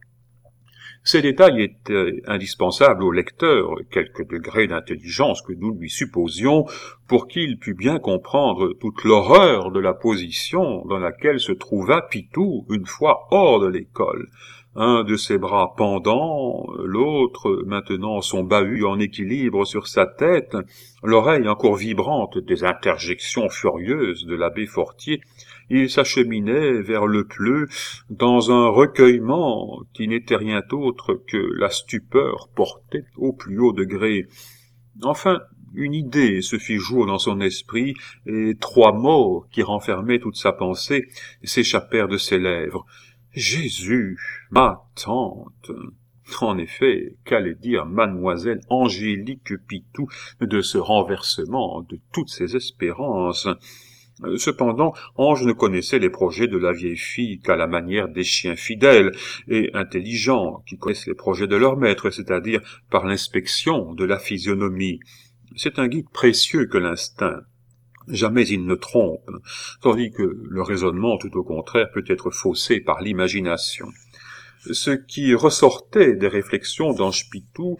Ces détails étaient indispensables au lecteur, quelque degré d'intelligence que nous lui supposions, pour qu'il pût bien comprendre toute l'horreur de la position dans laquelle se trouva Pitou une fois hors de l'école. Un de ses bras pendant, l'autre maintenant son bahut en équilibre sur sa tête, l'oreille encore vibrante des interjections furieuses de l'abbé Fortier, il s'acheminait vers le Pleu dans un recueillement qui n'était rien d'autre que la stupeur portée au plus haut degré. Enfin, une idée se fit jour dans son esprit, et trois mots qui renfermaient toute sa pensée s'échappèrent de ses lèvres. « Jésus, ma tante !» En effet, qu'allait dire mademoiselle Angélique Pitou de ce renversement de toutes ses espérances? Cependant, Ange ne connaissait les projets de la vieille fille qu'à la manière des chiens fidèles et intelligents qui connaissent les projets de leur maître, c'est-à-dire par l'inspection de la physionomie. C'est un guide précieux que l'instinct. Jamais il ne trompe, tandis que le raisonnement, tout au contraire, peut être faussé par l'imagination. Ce qui ressortait des réflexions d'Ange Pitou,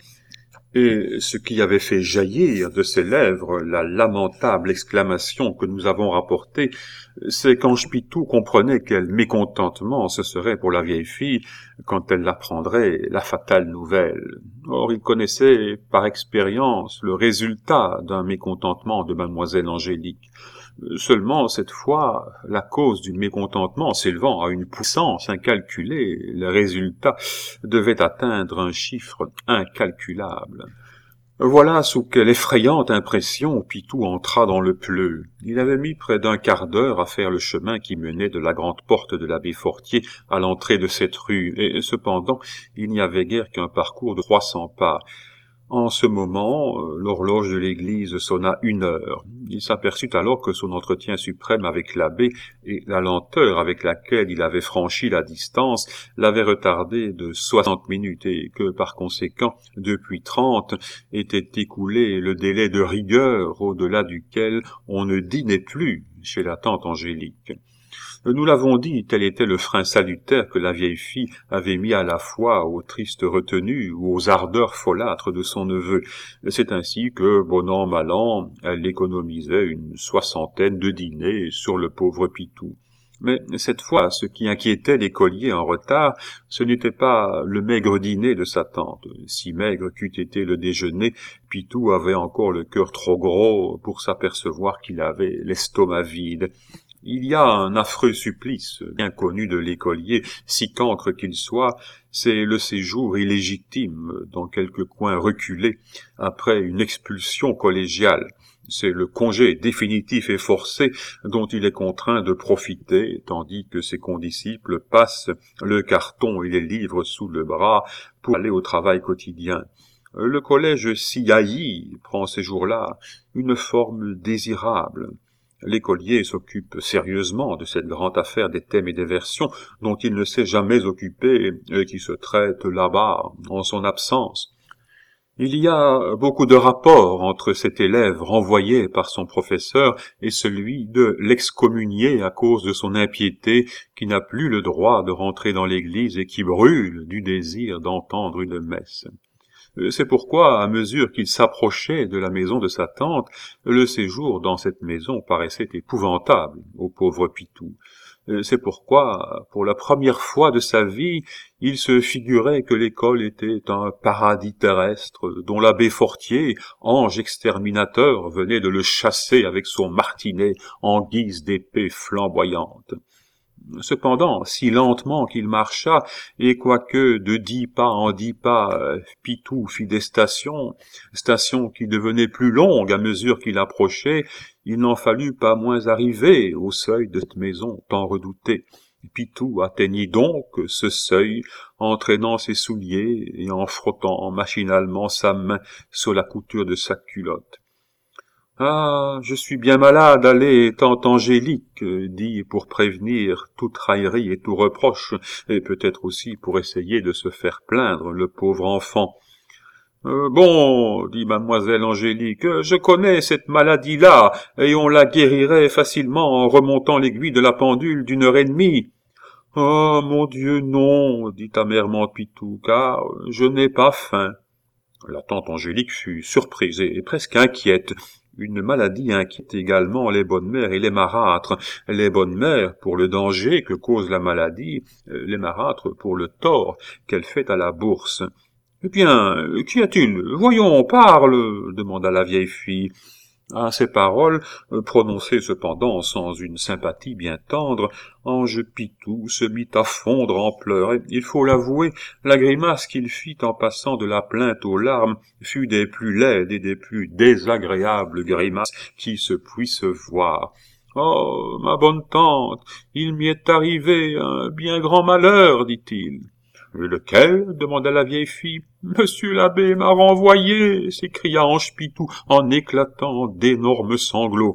et ce qui avait fait jaillir de ses lèvres la lamentable exclamation que nous avons rapportée, c'est qu'Ange Pitou comprenait quel mécontentement ce serait pour la vieille fille quand elle apprendrait la fatale nouvelle. Or, il connaissait par expérience le résultat d'un mécontentement de mademoiselle Angélique. Seulement, cette fois, la cause du mécontentement s'élevant à une puissance incalculée, le résultat devait atteindre un chiffre incalculable. Voilà sous quelle effrayante impression Pitou entra dans le pleu. Il avait mis près d'un quart d'heure à faire le chemin qui menait de la grande porte de l'abbé Fortier à l'entrée de cette rue, et cependant, il n'y avait guère qu'un parcours de trois cents pas. En ce moment, l'horloge de l'église sonna une heure. Il s'aperçut alors que son entretien suprême avec l'abbé et la lenteur avec laquelle il avait franchi la distance l'avaient retardé de soixante minutes et que, par conséquent, depuis trente était écoulé le délai de rigueur au-delà duquel on ne dînait plus chez la tante Angélique. Nous l'avons dit, tel était le frein salutaire que la vieille fille avait mis à la fois aux tristes retenues ou aux ardeurs folâtres de son neveu. C'est ainsi que, bon an, mal an, elle économisait une soixantaine de dîners sur le pauvre Pitou. Mais cette fois, ce qui inquiétait l'écolier en retard, ce n'était pas le maigre dîner de sa tante. Si maigre qu'eût été le déjeuner, Pitou avait encore le cœur trop gros pour s'apercevoir qu'il avait l'estomac vide. Il y a un affreux supplice, bien connu de l'écolier, si cancre qu'il soit, c'est le séjour illégitime dans quelque coin reculé, après une expulsion collégiale. C'est le congé définitif et forcé dont il est contraint de profiter, tandis que ses condisciples passent le carton et les livres sous le bras pour aller au travail quotidien. Le collège si haï prend ces jours-là une forme désirable. L'écolier s'occupe sérieusement de cette grande affaire des thèmes et des versions dont il ne s'est jamais occupé et qui se traite là-bas en son absence. Il y a beaucoup de rapports entre cet élève renvoyé par son professeur et celui de l'excommunié à cause de son impiété qui n'a plus le droit de rentrer dans l'église et qui brûle du désir d'entendre une messe. C'est pourquoi, à mesure qu'il s'approchait de la maison de sa tante, le séjour dans cette maison paraissait épouvantable au pauvre Pitou. C'est pourquoi, pour la première fois de sa vie, il se figurait que l'école était un paradis terrestre dont l'abbé Fortier, ange exterminateur, venait de le chasser avec son martinet en guise d'épée flamboyante. Cependant, si lentement qu'il marcha, et quoique de dix pas en dix pas, Pitou fit des stations, stations qui devenaient plus longues à mesure qu'il approchait, il n'en fallut pas moins arriver au seuil de cette maison tant redoutée. Pitou atteignit donc ce seuil en traînant ses souliers et en frottant machinalement sa main sur la couture de sa culotte. « Ah, je suis bien malade, allez, tante Angélique, dit pour prévenir toute raillerie et tout reproche, et peut-être aussi pour essayer de se faire plaindre le pauvre enfant. Euh, « Bon, dit mademoiselle Angélique, je connais cette maladie-là, et on la guérirait facilement en remontant l'aiguille de la pendule d'une heure et demie. »« Oh, mon Dieu, non, dit amèrement Pitou, car je n'ai pas faim. » La tante Angélique fut surprise et presque inquiète. Une maladie inquiète également les bonnes mères et les marâtres. Les bonnes mères pour le danger que cause la maladie, les marâtres pour le tort qu'elle fait à la bourse. « Eh bien, qu'y a-t-il? Voyons, parle !» demanda la vieille fille. À ces paroles, prononcées cependant sans une sympathie bien tendre, Ange Pitou se mit à fondre en pleurs, et, il faut l'avouer, la grimace qu'il fit en passant de la plainte aux larmes fut des plus laides et des plus désagréables grimaces qui se puissent voir. « Oh, ma bonne tante, il m'y est arrivé un bien grand malheur, dit-il. » « Lequel ?» demanda la vieille fille. « Monsieur l'abbé m'a renvoyé !» s'écria Ange Pitou en éclatant d'énormes sanglots.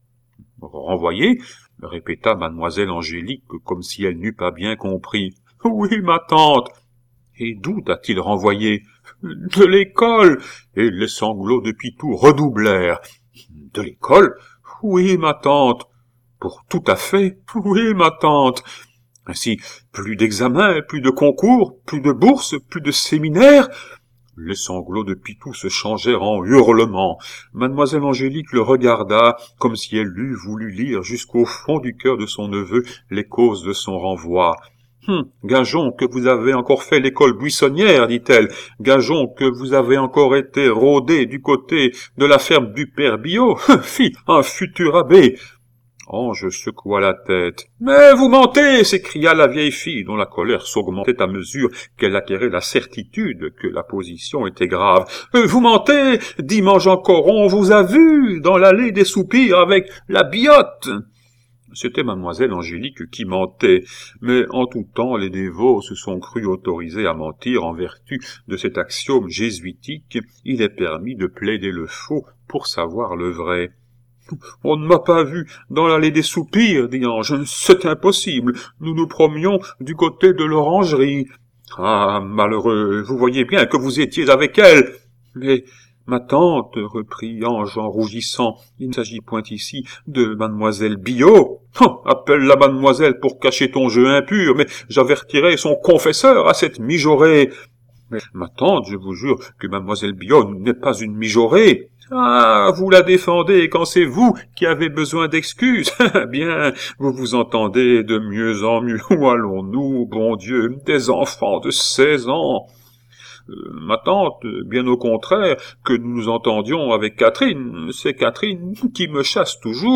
« Renvoyé ?» répéta mademoiselle Angélique comme si elle n'eût pas bien compris. « Oui, ma tante. »« Et d'où t'a-t-il renvoyé ?»« De l'école !» Et les sanglots de Pitou redoublèrent. « De l'école ? Oui, ma tante. »« Pour tout à fait ? Oui, ma tante. » Ainsi, plus d'examens, plus de concours, plus de bourses, plus de séminaires. Les sanglots de Pitou se changèrent en hurlements. Mademoiselle Angélique le regarda, comme si elle eût voulu lire jusqu'au fond du cœur de son neveu les causes de son renvoi. Hum, gageons que vous avez encore fait l'école buissonnière, dit-elle. Gageons que vous avez encore été rôdé du côté de la ferme du père Biot. Fi, un futur abbé. Ange secoua la tête. « Mais vous mentez !» s'écria la vieille fille, dont la colère s'augmentait à mesure qu'elle acquérait la certitude que la position était grave. « Vous mentez ! Dimanche encore, on vous a vu dans l'allée des soupirs avec la Biotte !» C'était mademoiselle Angélique qui mentait, mais en tout temps les dévots se sont crus autorisés à mentir en vertu de cet axiome jésuitique. Il est permis de plaider le faux pour savoir le vrai. « On ne m'a pas vu dans l'allée des soupirs, dit Ange. C'est impossible. Nous nous promenions du côté de l'orangerie. »« Ah, malheureux, vous voyez bien que vous étiez avec elle. »« Mais, ma tante, reprit Ange en rougissant, il ne s'agit point ici de mademoiselle Biot. Oh, appelle la mademoiselle pour cacher ton jeu impur, mais j'avertirai son confesseur à cette mijaurée. »« Mais, ma tante, je vous jure que mademoiselle Biot n'est pas une mijaurée. »« Ah, vous la défendez quand c'est vous qui avez besoin d'excuses. Bien, vous vous entendez de mieux en mieux. Où allons-nous, bon Dieu, des enfants de seize ans? Euh, ma tante, bien au contraire, que nous nous entendions avec Catherine, c'est Catherine qui me chasse toujours. »«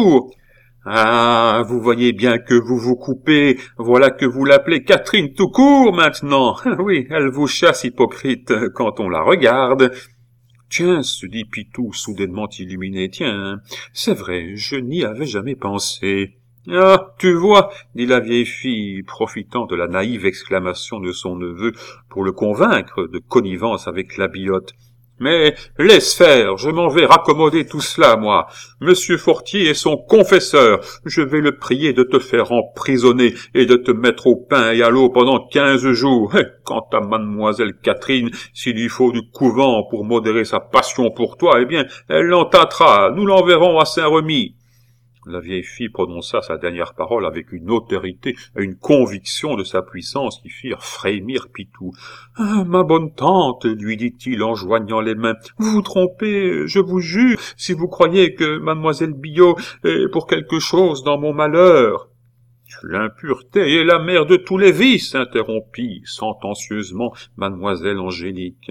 Ah, vous voyez bien que vous vous coupez, voilà que vous l'appelez Catherine tout court maintenant. Oui, elle vous chasse, hypocrite, quand on la regarde. » « Tiens, se dit Pitou, soudainement illuminé, tiens, c'est vrai, je n'y avais jamais pensé. »« Ah, tu vois, dit la vieille fille, profitant de la naïve exclamation de son neveu pour le convaincre de connivence avec la Biotte. Mais laisse faire, je m'en vais raccommoder tout cela, moi. Monsieur Fortier est son confesseur. Je vais le prier de te faire emprisonner et de te mettre au pain et à l'eau pendant quinze jours. Et quant à mademoiselle Catherine, s'il lui faut du couvent pour modérer sa passion pour toi, eh bien, elle l'entâtera. Nous l'enverrons à Saint-Remy. » La vieille fille prononça sa dernière parole avec une autorité et une conviction de sa puissance qui firent frémir Pitou. « Ah, ma bonne tante, lui dit-il en joignant les mains, vous vous trompez, je vous jure, si vous croyez que mademoiselle Biot est pour quelque chose dans mon malheur. »« L'impureté est la mère de tous les vices, interrompit sentencieusement mademoiselle Angélique.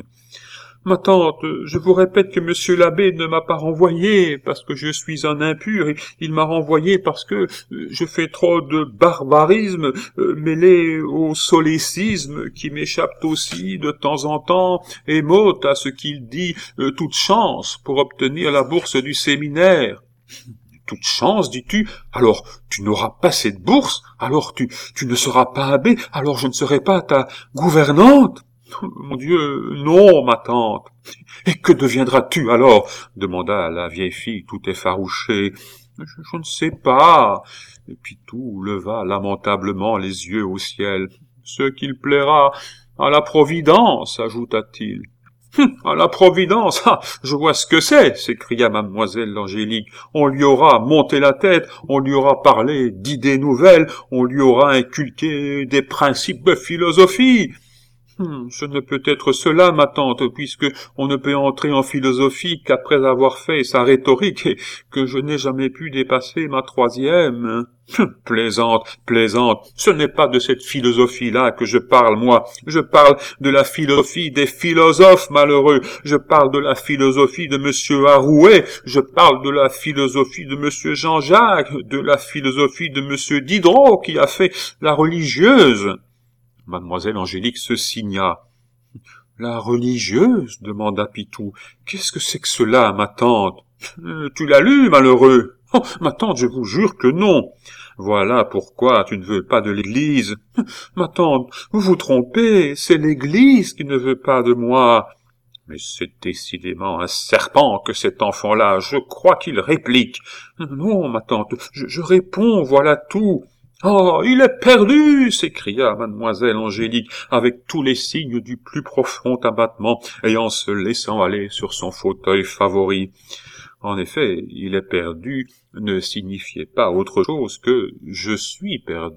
Ma tante, je vous répète que monsieur l'abbé ne m'a pas renvoyé parce que je suis un impur, et il m'a renvoyé parce que je fais trop de barbarisme euh, mêlé au solécisme qui m'échappe aussi de temps en temps et m'ôte à ce qu'il dit euh, toute chance pour obtenir la bourse du séminaire. Toute chance, dis-tu? Alors tu n'auras pas cette bourse? Alors tu, tu ne seras pas abbé? Alors je ne serai pas ta gouvernante? Mon Dieu, non, ma tante. Et que deviendras-tu alors? Demanda la vieille fille tout effarouchée. Je, je ne sais pas. Et Pitou leva lamentablement les yeux au ciel. Ce qu'il plaira à la Providence, ajouta-t-il. Hum, à la Providence, ah, je vois ce que c'est, s'écria mademoiselle Angélique. On lui aura monté la tête, on lui aura parlé d'idées nouvelles, on lui aura inculqué des principes de philosophie. Hum, ce ne peut être cela, ma tante, puisque on ne peut entrer en philosophie qu'après avoir fait sa rhétorique, et que je n'ai jamais pu dépasser ma troisième. Hum, plaisante, plaisante, ce n'est pas de cette philosophie-là que je parle, moi. Je parle de la philosophie des philosophes malheureux. Je parle de la philosophie de monsieur Arouet. Je parle de la philosophie de monsieur Jean-Jacques, de la philosophie de monsieur Diderot, qui a fait la religieuse. Mademoiselle Angélique se signa. « La religieuse ?» demanda Pitou. « Qu'est-ce que c'est que cela, ma tante ? »« Tu l'as lu, malheureux ? Oh, ma tante, je vous jure que non. Voilà pourquoi tu ne veux pas de l'Église. Ma tante, vous vous trompez, c'est l'Église qui ne veut pas de moi. Mais c'est décidément un serpent que cet enfant-là, je crois qu'il réplique. Non, ma tante, je, je réponds, voilà tout. Oh, il est perdu! S'écria mademoiselle Angélique, avec tous les signes du plus profond abattement, et en se laissant aller sur son fauteuil favori. En effet, il est perdu ne signifiait pas autre chose que « je suis perdu ».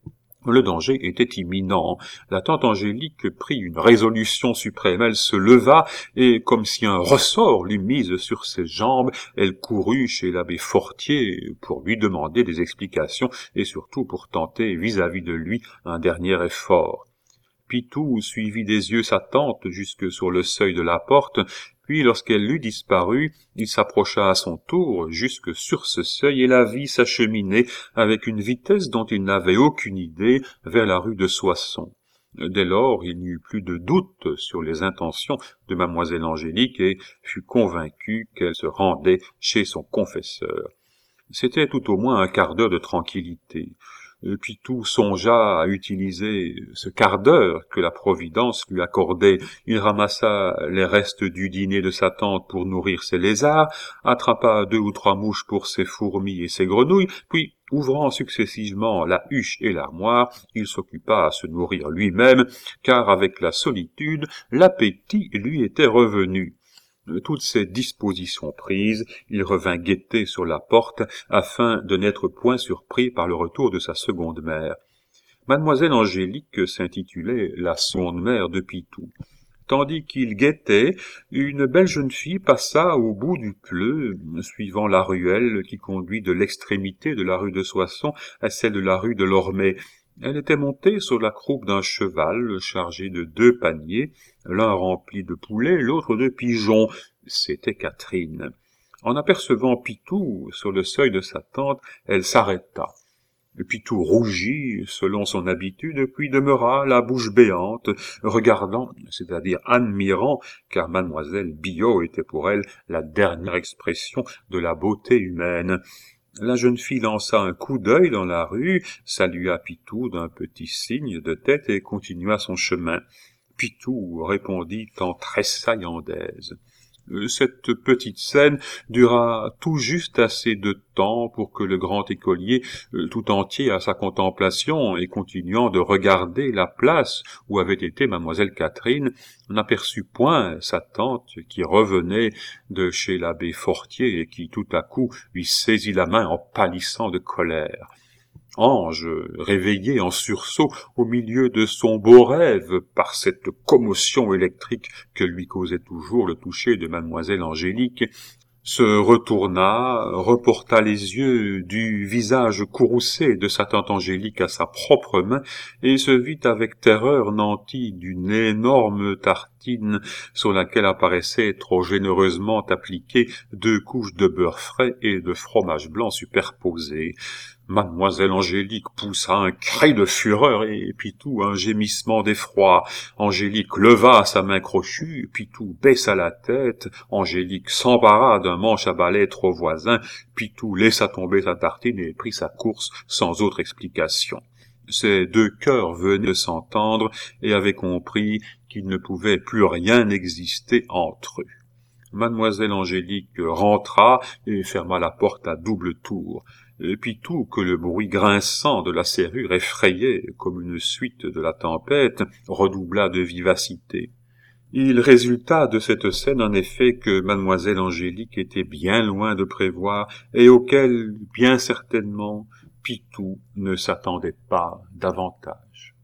Le danger était imminent. La tante Angélique prit une résolution suprême. Elle se leva et, comme si un ressort l'eût mise sur ses jambes, elle courut chez l'abbé Fortier pour lui demander des explications et surtout pour tenter vis-à-vis de lui un dernier effort. Pitou suivit des yeux sa tante jusque sur le seuil de la porte, puis lorsqu'elle eut disparu, il s'approcha à son tour jusque sur ce seuil et la vit s'acheminer avec une vitesse dont il n'avait aucune idée vers la rue de Soissons. Dès lors, il n'y eut plus de doute sur les intentions de mademoiselle Angélique et fut convaincu qu'elle se rendait chez son confesseur. C'était tout au moins un quart d'heure de tranquillité. Pitou songea à utiliser ce quart d'heure que la Providence lui accordait. Il ramassa les restes du dîner de sa tante pour nourrir ses lézards, attrapa deux ou trois mouches pour ses fourmis et ses grenouilles, puis, ouvrant successivement la huche et l'armoire, il s'occupa à se nourrir lui-même, car avec la solitude, l'appétit lui était revenu. Toutes ces dispositions prises, il revint guetter sur la porte, afin de n'être point surpris par le retour de sa seconde mère. Mademoiselle Angélique s'intitulait la seconde mère de Pitou. Tandis qu'il guettait, une belle jeune fille passa au bout du pleu, suivant la ruelle qui conduit de l'extrémité de la rue de Soissons à celle de la rue de l'Ormet. Elle était montée sur la croupe d'un cheval chargé de deux paniers, l'un rempli de poulets, l'autre de pigeons. C'était Catherine. En apercevant Pitou sur le seuil de sa tente, elle s'arrêta. Pitou rougit selon son habitude, puis demeura la bouche béante, regardant, c'est-à-dire admirant, car mademoiselle Biot était pour elle la dernière expression de la beauté humaine. La jeune fille lança un coup d'œil dans la rue, salua Pitou d'un petit signe de tête et continua son chemin. Pitou répondit en tressaillant d'aise. Cette petite scène dura tout juste assez de temps pour que le grand écolier, tout entier à sa contemplation et continuant de regarder la place où avait été mademoiselle Catherine, n'aperçut point sa tante qui revenait de chez l'abbé Fortier et qui tout à coup lui saisit la main en pâlissant de colère. Ange, réveillé en sursaut au milieu de son beau rêve par cette commotion électrique que lui causait toujours le toucher de mademoiselle Angélique, se retourna, reporta les yeux du visage courroucé de sa tante Angélique à sa propre main et se vit avec terreur nanti d'une énorme tartine sur laquelle apparaissaient trop généreusement appliquées deux couches de beurre frais et de fromage blanc superposés. Mademoiselle Angélique poussa un cri de fureur et Pitou un gémissement d'effroi. Angélique leva sa main crochue, Pitou baissa la tête, Angélique s'empara d'un manche à balai trop voisin, Pitou laissa tomber sa tartine et prit sa course sans autre explication. Ces deux cœurs venaient de s'entendre et avaient compris qu'il ne pouvait plus rien exister entre eux. Mademoiselle Angélique rentra et ferma la porte à double tour. Pitou, que le bruit grinçant de la serrure effrayait comme une suite de la tempête, redoubla de vivacité. Il résulta de cette scène en effet que mademoiselle Angélique était bien loin de prévoir et auquel, bien certainement, Pitou ne s'attendait pas davantage.